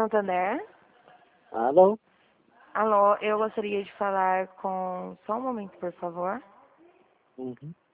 Santander. Alô? Alô, eu gostaria de falar com... Só um momento, por favor. Uhum.